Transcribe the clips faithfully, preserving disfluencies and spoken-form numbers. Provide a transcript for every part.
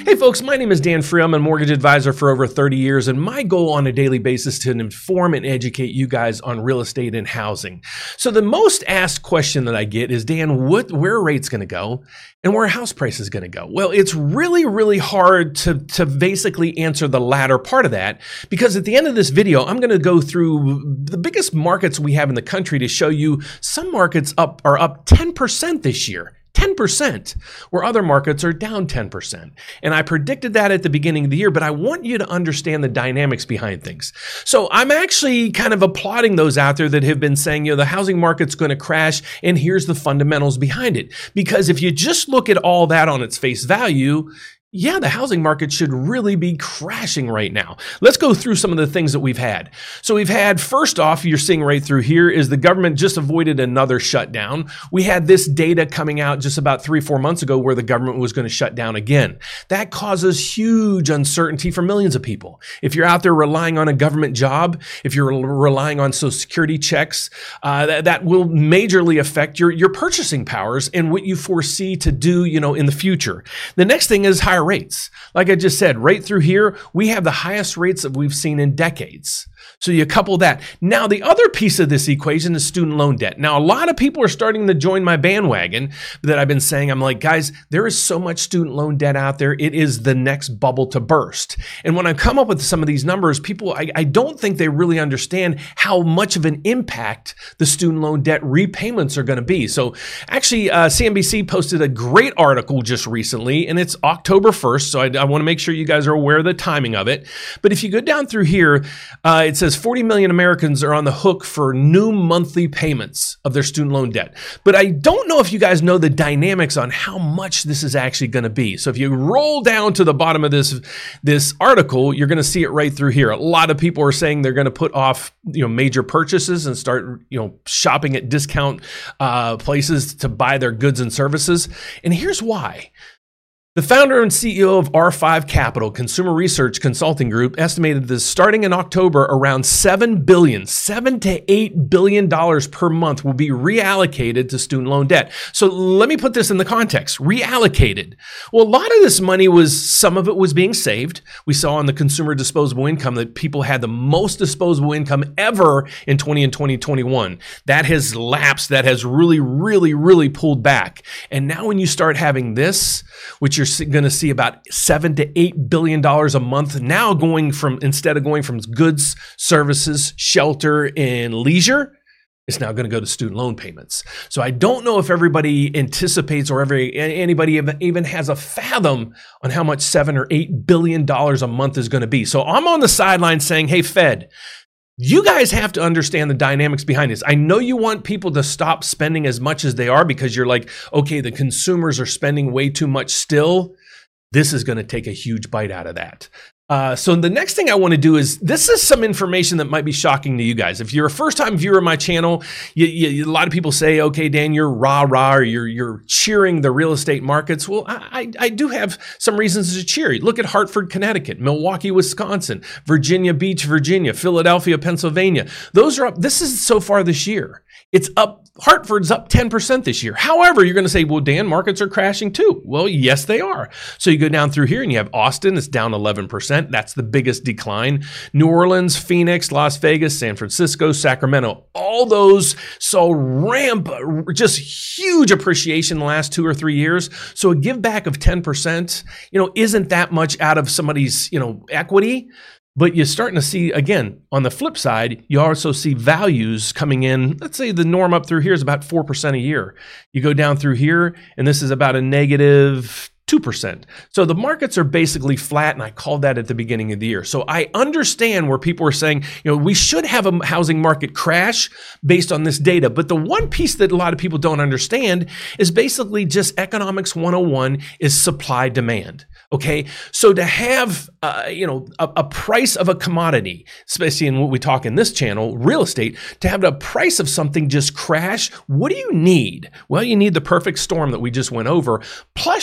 Hey folks, my name is Dan Free. I'm a mortgage advisor for over thirty years, and my goal on a daily basis is to inform and educate you guys on real estate and housing. So the most asked question that I get is, Dan, what, where are rates going to go and where are house prices going to go? Well, it's really, really hard to, to basically answer the latter part of that, because at the end of this video, I'm going to go through the biggest markets we have in the country to show you some markets up are up ten percent this year. ten percent, where other markets are down ten percent. And I predicted that at the beginning of the year, but I want you to understand the dynamics behind things. So I'm actually kind of applauding those out there that have been saying, you know, the housing market's going to crash, and here's the fundamentals behind it. Because if you just look at all that on its face value, yeah, the housing market should really be crashing right now. Let's go through some of the things that we've had. So we've had, first off, you're seeing right through here, is the government just avoided another shutdown. We had this data coming out just about three, four months ago where the government was going to shut down again. That causes huge uncertainty for millions of people. If you're out there relying on a government job, if you're relying on Social Security checks, uh, that, that will majorly affect your, your purchasing powers and what you foresee to do, you know, in the future. The next thing is higher rates. Like I just said, right through here, we have the highest rates that we've seen in decades. So you couple that. Now, the other piece of this equation is student loan debt. Now, a lot of people are starting to join my bandwagon that I've been saying. I'm like, guys, there is so much student loan debt out there. It is the next bubble to burst. And when I come up with some of these numbers, people, I, I don't think they really understand how much of an impact the student loan debt repayments are going to be. So actually, uh, C N B C posted a great article just recently, and it's October first. So I, I want to make sure you guys are aware of the timing of it. But if you go down through here, uh, it says forty million Americans are on the hook for new monthly payments of their student loan debt. But I don't know if you guys know the dynamics on how much this is actually going to be. So if you roll down to the bottom of this, this article, you're going to see it right through here. A lot of people are saying they're going to put off, you know, major purchases and start, you know, shopping at discount uh, places to buy their goods and services. And here's why. The founder and C E O of R five Capital, Consumer Research Consulting Group, estimated that starting in October, around seven billion dollars, seven to eight billion dollars per month will be reallocated to student loan debt. So let me put this in the context. Reallocated. Well, a lot of this money was, some of it was being saved. We saw on the consumer disposable income that people had the most disposable income ever in twenty and twenty twenty-one. That has lapsed. That has really, really, really pulled back. And now when you start having this, which you're You're going to see about seven to eight billion dollars a month now going from, instead of going from goods, services, shelter, and leisure, it's now going to go to student loan payments. So I don't know if everybody anticipates or every anybody even has a fathom on how much seven or eight billion dollars a month is going to be. So I'm on the sideline saying, hey, Fed, you guys have to understand the dynamics behind this. I know you want people to stop spending as much as they are because you're like, okay, the consumers are spending way too much still. This is going to take a huge bite out of that. Uh, so the next thing I want to do is, this is some information that might be shocking to you guys. If you're a first-time viewer of my channel, you, you, a lot of people say, okay, Dan, you're rah-rah, or you're, you're cheering the real estate markets. Well, I, I do have some reasons to cheer. Look at Hartford, Connecticut, Milwaukee, Wisconsin, Virginia Beach, Virginia, Philadelphia, Pennsylvania. Those are up. This is so far this year. It's up. Hartford's up ten percent this year. However, you're going to say, well, Dan, markets are crashing too. Well, yes, they are. So you go down through here and you have Austin, it's down eleven percent. That's the biggest decline. New Orleans, Phoenix, Las Vegas, San Francisco, Sacramento, all those saw ramp, just huge appreciation in the last two or three years. So a give back of ten percent, you know, isn't that much out of somebody's, you know, equity. But you're starting to see, again, on the flip side, you also see values coming in. Let's say the norm up through here is about four percent a year. You go down through here, and this is about a negative two percent. So the markets are basically flat, and I called that at the beginning of the year. So I understand where people are saying, you know, we should have a housing market crash based on this data. But the one piece that a lot of people don't understand is basically just economics one oh one is supply demand. Okay, so to have, uh, you know, a, a price of a commodity, especially in what we talk in this channel, real estate, to have the price of something just crash, what do you need? Well, you need the perfect storm that we just went over. Plus, you need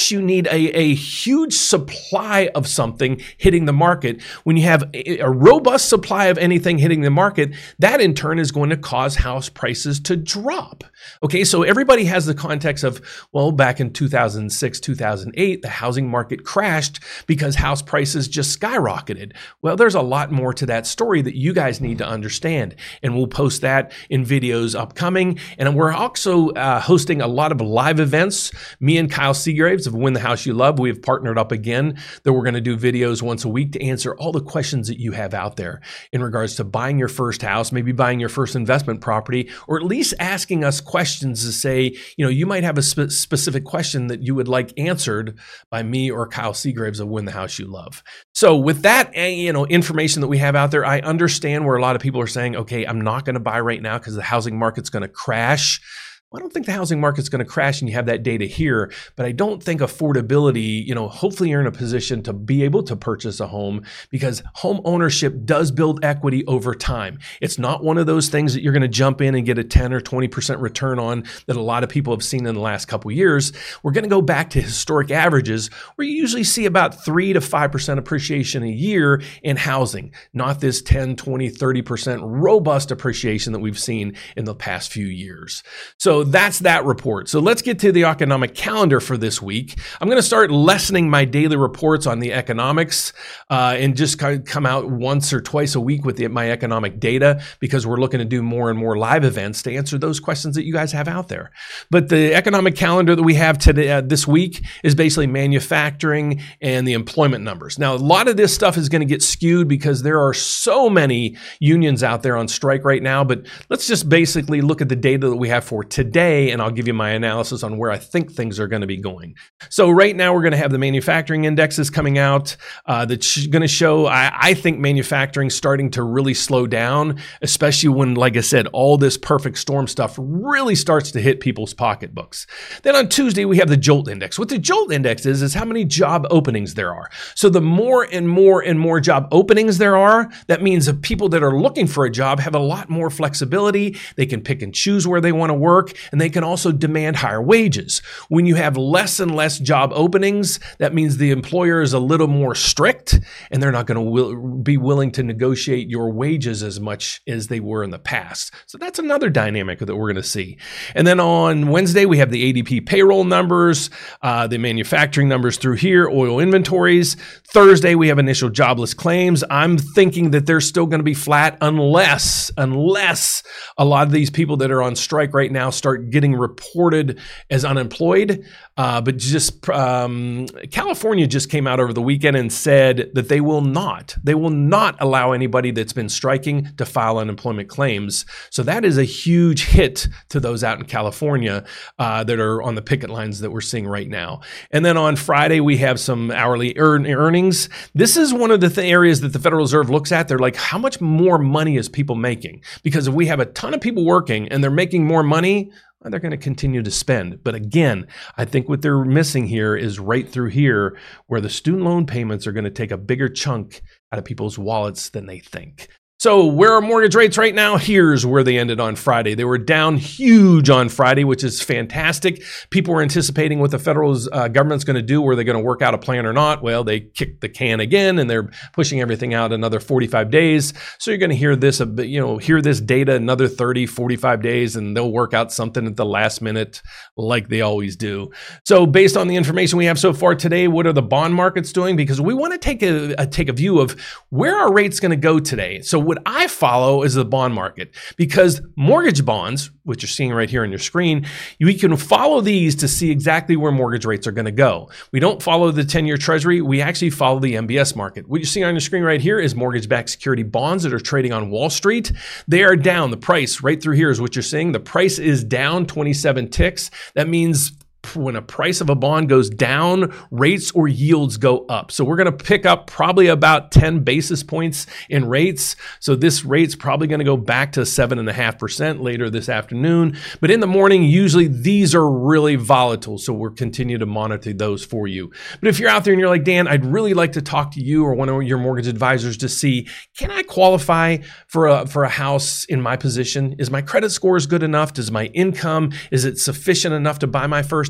a, a huge supply of something hitting the market, when you have a, a robust supply of anything hitting the market, that in turn is going to cause house prices to drop. Okay, so everybody has the context of, well, back in two thousand six, two thousand eight, the housing market crashed because house prices just skyrocketed. Well, there's a lot more to that story that you guys need to understand, and we'll post that in videos upcoming. And we're also uh, hosting a lot of live events. Me and Kyle Seagraves of Win the House You Love, we have partnered up again that we're going to do videos once a week to answer all the questions that you have out there in regards to buying your first house, maybe buying your first investment property, or at least asking us questions to say, you know, you might have a spe- specific question that you would like answered by me or Kyle Seagraves of Win the House You Love. So with that, you know, information that we have out there, I understand where a lot of people are saying, okay, I'm not going to buy right now because the housing market's going to crash. Well, I don't think the housing market's going to crash, and you have that data here, but I don't think affordability, you know, hopefully you're in a position to be able to purchase a home, because home ownership does build equity over time. It's not one of those things that you're going to jump in and get a ten or twenty percent return on that a lot of people have seen in the last couple of years. We're going to go back to historic averages where you usually see about three to five percent appreciation a year in housing, not this ten, twenty, thirty percent robust appreciation that we've seen in the past few years. So that's that report. So let's get to the economic calendar for this week. I'm going to start lessening my daily reports on the economics uh, and just kind of come out once or twice a week with the, my economic data, because we're looking to do more and more live events to answer those questions that you guys have out there. But the economic calendar that we have today, uh, this week, is basically manufacturing and the employment numbers. Now, a lot of this stuff is going to get skewed because there are so many unions out there on strike right now, but let's just basically look at the data that we have for today. Today, and I'll give you my analysis on where I think things are going to be going. So right now we're going to have the manufacturing indexes coming out uh, that's going to show, I, I think, manufacturing starting to really slow down, especially when, like I said, all this perfect storm stuff really starts to hit people's pocketbooks. Then on Tuesday, we have the JOLT index. What the JOLT index is, is how many job openings there are. So the more and more and more job openings there are, that means that people that are looking for a job have a lot more flexibility. They can pick and choose where they want to work, and they can also demand higher wages. When you have less and less job openings, that means the employer is a little more strict, and they're not going to will, be willing to negotiate your wages as much as they were in the past. So that's another dynamic that we're going to see. And then on Wednesday, we have the A D P payroll numbers, uh, the manufacturing numbers through here, oil inventories. Thursday, we have initial jobless claims. I'm thinking that they're still going to be flat unless, unless a lot of these people that are on strike right now start getting reported as unemployed. Uh, but just um, California just came out over the weekend and said that they will not, they will not allow anybody that's been striking to file unemployment claims. So that is a huge hit to those out in California uh, that are on the picket lines that we're seeing right now. And then on Friday, we have some hourly earn- earnings. This is one of the th- areas that the Federal Reserve looks at. They're like, how much more money is people making? Because if we have a ton of people working and they're making more money, they're going to continue to spend. But again, I think what they're missing here is right through here, where the student loan payments are going to take a bigger chunk out of people's wallets than they think. So where are mortgage rates right now? Here's where they ended on Friday. They were down huge on Friday, which is fantastic. People were anticipating what the federal uh, government's going to do. Were they going to work out a plan or not? Well, they kicked the can again, and they're pushing everything out another forty-five days. So you're going to hear this, you know, hear this data another thirty, forty-five days, and they'll work out something at the last minute like they always do. So based on the information we have so far today, what are the bond markets doing? Because we want to take a, a take a view of where are rates going to go today. So what I follow is the bond market, because mortgage bonds, which you're seeing right here on your screen, we can follow these to see exactly where mortgage rates are going to go. We don't follow the ten-year treasury. We actually follow the M B S market. What you're seeing on your screen right here is mortgage-backed security bonds that are trading on Wall Street. They are down. The price right through here is what you're seeing. The price is down twenty-seven ticks. That means when a price of a bond goes down, rates or yields go up. So we're going to pick up probably about ten basis points in rates. So this rate's probably going to go back to seven point five percent later this afternoon. But in the morning, usually these are really volatile. So we'll continue to monitor those for you. But if you're out there and you're like, Dan, I'd really like to talk to you or one of your mortgage advisors to see, can I qualify for a, for a house in my position? Is my credit score good enough? Does my income, is it sufficient enough to buy my first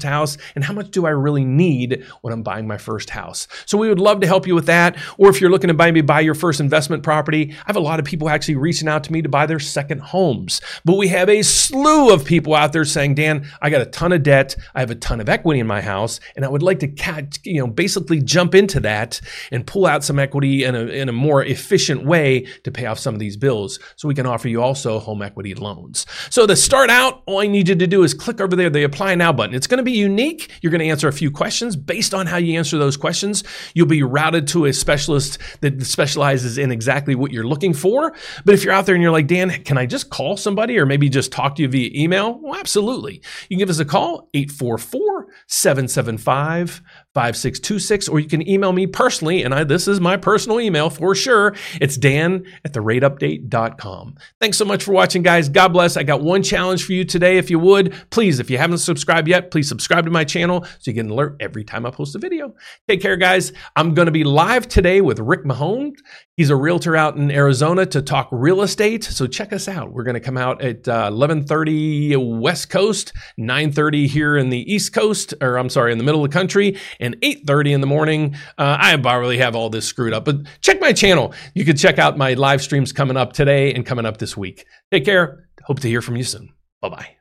first house, and how much do I really need when I'm buying my first house? So we would love to help you with that. Or if you're looking to maybe buy your first investment property, I have a lot of people actually reaching out to me to buy their second homes. But we have a slew of people out there saying, Dan, I got a ton of debt, I have a ton of equity in my house, and I would like to catch, you know, basically jump into that and pull out some equity in a, in a more efficient way to pay off some of these bills. So we can offer you also home equity loans. So to start out, all I need you to do is click over there, the Apply Now button. It's going to be unique. You're going to answer a few questions. Based on how you answer those questions, you'll be routed to a specialist that specializes in exactly what you're looking for. But if you're out there and you're like, Dan, can I just call somebody or maybe just talk to you via email? Well, absolutely. You can give us a call, eight four four, seven seven five, five six two six, or you can email me personally, and I, this is my personal email for sure. It's dan at the rate update dot com. Thanks so much for watching, guys. God bless. I got one challenge for you today. If you would, please, if you haven't subscribed yet, please subscribe to my channel so you get an alert every time I post a video. Take care, guys. I'm going to be live today with Rick Mahone. He's a realtor out in Arizona to talk real estate. So check us out. We're going to come out at uh, eleven thirty West Coast, nine thirty here in the East Coast, or I'm sorry, in the middle of the country, and eight thirty in the morning. Uh, I probably have all this screwed up, but check my channel. You can check out my live streams coming up today and coming up this week. Take care. Hope to hear from you soon. Bye-bye.